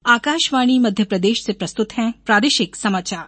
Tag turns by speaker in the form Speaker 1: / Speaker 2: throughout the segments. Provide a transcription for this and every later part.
Speaker 1: आकाशवाणी मध्य प्रदेश से प्रस्तुत हैं प्रादेशिक समाचार।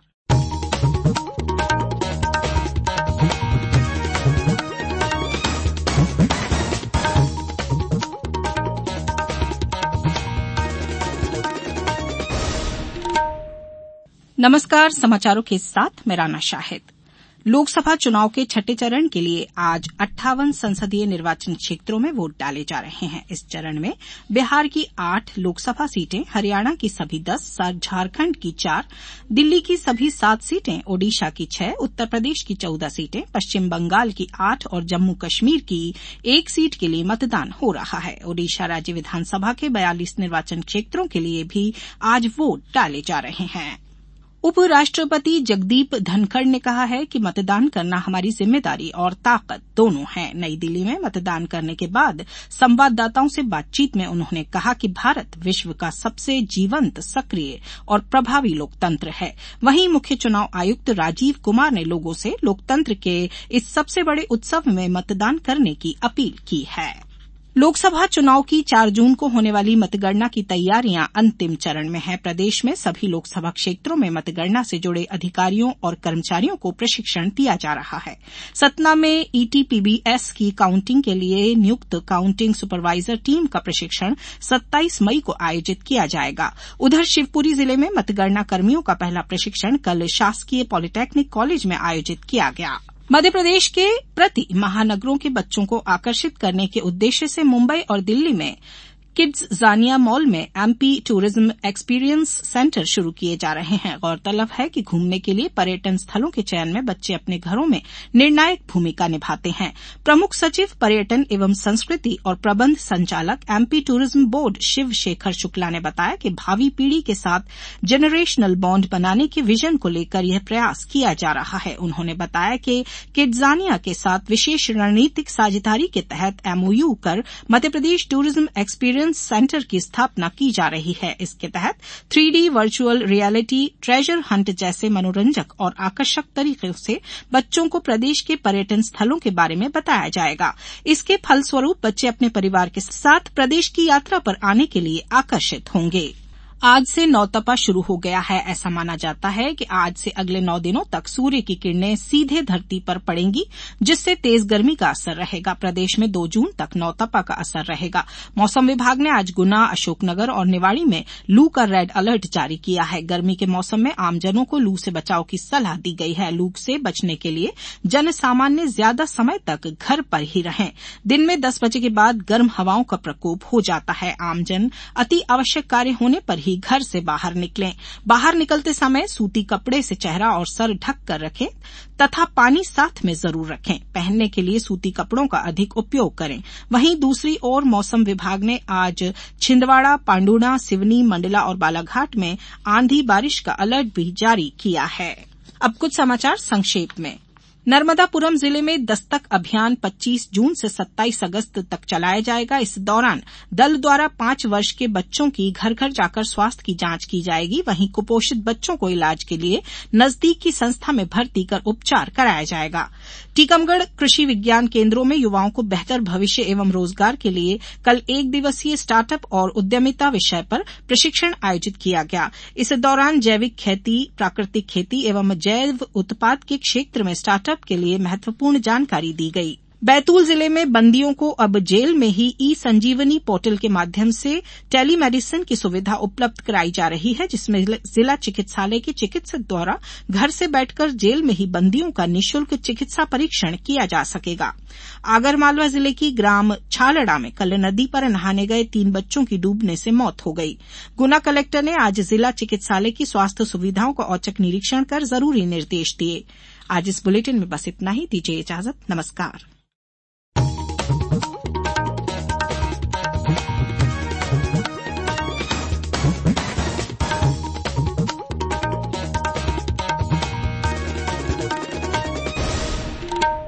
Speaker 1: नमस्कार, समाचारों के साथ मैं राना शाहिद। लोकसभा चुनाव के छठे चरण के लिए आज 58 संसदीय निर्वाचन क्षेत्रों में वोट डाले जा रहे हैं। इस चरण में बिहार की 8 लोकसभा सीटें, हरियाणा की सभी 10, झारखंड की 4, दिल्ली की सभी 7 सीटें, ओडिशा की 6, उत्तर प्रदेश की 14 सीटें, पश्चिम बंगाल की 8 और जम्मू कश्मीर की 1 सीट के लिए मतदान हो रहा है। ओडिशा राज्य विधानसभा के 42 निर्वाचन क्षेत्रों के लिए भी आज वोट डाले जा रहे हैं। उपराष्ट्रपति जगदीप धनखड़ ने कहा है कि मतदान करना हमारी जिम्मेदारी और ताकत दोनों है। नई दिल्ली में मतदान करने के बाद संवाददाताओं से बातचीत में उन्होंने कहा कि भारत विश्व का सबसे जीवंत, सक्रिय और प्रभावी लोकतंत्र है। वहीं मुख्य चुनाव आयुक्त राजीव कुमार ने लोगों से लोकतंत्र के इस सबसे बड़े उत्सव में मतदान करने की अपील की है। लोकसभा चुनाव की 4 जून को होने वाली मतगणना की तैयारियां अंतिम चरण में है। प्रदेश में सभी लोकसभा क्षेत्रों में मतगणना से जुड़े अधिकारियों और कर्मचारियों को प्रशिक्षण दिया जा रहा है। सतना में ईटीपीबीएस की काउंटिंग के लिए नियुक्त काउंटिंग सुपरवाइजर टीम का प्रशिक्षण 27 मई को आयोजित किया जाएगा। उधर शिवपुरी जिले में मतगणना कर्मियों का पहला प्रशिक्षण कल शासकीय पॉलिटेक्निक कॉलेज में आयोजित किया गया। मध्य प्रदेश के प्रति महानगरों के बच्चों को आकर्षित करने के उद्देश्य से मुंबई और दिल्ली में किड्ज़ानिया मॉल में एमपी टूरिज्म एक्सपीरियंस सेंटर शुरू किए जा रहे हैं। गौरतलब है कि घूमने के लिए पर्यटन स्थलों के चयन में बच्चे अपने घरों में निर्णायक भूमिका निभाते हैं। प्रमुख सचिव पर्यटन एवं संस्कृति और प्रबंध संचालक MP tourism board Shiv Shekhar Shukla ने बताया कि भावी पीढ़ी के साथ जनरेशनल बॉन्ड बनाने के विजन को लेकर यह प्रयास किया जा रहा है। उन्होंने बताया कि किड्ज़ानिया के साथ विशेष रणनीतिक साझेदारी के तहत एमओयू कर मध्यप्रदेश टूरिज्म एक्सपीरियंस सेंटर की स्थापना की जा रही है। इसके तहत 3D virtual reality, treasure Hunt जैसे मनोरंजक और आकर्षक तरीकों से बच्चों को प्रदेश के पर्यटन स्थलों के बारे में बताया जाएगा। इसके फलस्वरूप बच्चे अपने परिवार के साथ प्रदेश की यात्रा पर आने के लिए आकर्षित होंगे। आज से नौतपा शुरू हो गया है। ऐसा माना जाता है कि आज से अगले 9 दिनों तक सूर्य की किरणें सीधे धरती पर पड़ेंगी, जिससे तेज गर्मी का असर रहेगा। प्रदेश में 2 जून तक नौतपा का असर रहेगा। मौसम विभाग ने आज गुना, अशोकनगर और निवाड़ी में लू का रेड अलर्ट जारी किया है। गर्मी के मौसम में आमजनों को लू से बचाव की सलाह दी गई है। लू से बचने के लिए जन सामान्य ज्यादा समय तक घर पर ही रहें। दिन में 10 बजे के बाद गर्म हवाओं का प्रकोप हो जाता है। आमजन अति आवश्यक कार्य होने पर घर से बाहर निकलें। बाहर निकलते समय सूती कपड़े से चेहरा और सर ढक कर रखें तथा पानी साथ में जरूर रखें। पहनने के लिए सूती कपड़ों का अधिक उपयोग करें। वहीं दूसरी ओर मौसम विभाग ने आज छिंदवाड़ा, पांडुना, सिवनी, मंडला और बालाघाट में आंधी बारिश का अलर्ट भी जारी किया है। अब कुछ समाचार संक्षेप में। नर्मदापुरम जिले में दस्तक अभियान 25 जून से 27 अगस्त तक चलाया जाएगा। इस दौरान दल द्वारा 5 वर्ष के बच्चों की घर घर जाकर स्वास्थ्य की जांच की जाएगी। वहीं कुपोषित बच्चों को इलाज के लिए नजदीक की संस्था में भर्ती कर उपचार कराया जाएगा। टीकमगढ़ कृषि विज्ञान केन्द्रों में युवाओं को बेहतर भविष्य एवं रोजगार के लिए कल 1 दिवसीय स्टार्टअप और उद्यमिता विषय पर प्रशिक्षण आयोजित किया गया। इस दौरान जैविक खेती, प्राकृतिक खेती एवं जैव उत्पाद के क्षेत्र में स्टार्टअप के लिए महत्वपूर्ण जानकारी दी गई। बैतूल जिले में बंदियों को अब जेल में ही ई-संजीवनी पोर्टल के माध्यम से टेलीमेडिसिन की सुविधा उपलब्ध कराई जा रही है, जिसमें जिला चिकित्सालय के चिकित्सक द्वारा घर से बैठकर जेल में ही बंदियों का निःशुल्क चिकित्सा परीक्षण किया जा सकेगा। आगरमालवा जिले की ग्राम छालड़ा में कल नदी पर नहाने गए 3 बच्चों की डूबने से मौत हो गई। गुना कलेक्टर ने आज जिला चिकित्सालय की स्वास्थ्य सुविधाओं का औचक निरीक्षण कर जरूरी निर्देश दिए। आज इस बुलेटिन में बस इतना ही। दीजिए इजाजत। नमस्कार।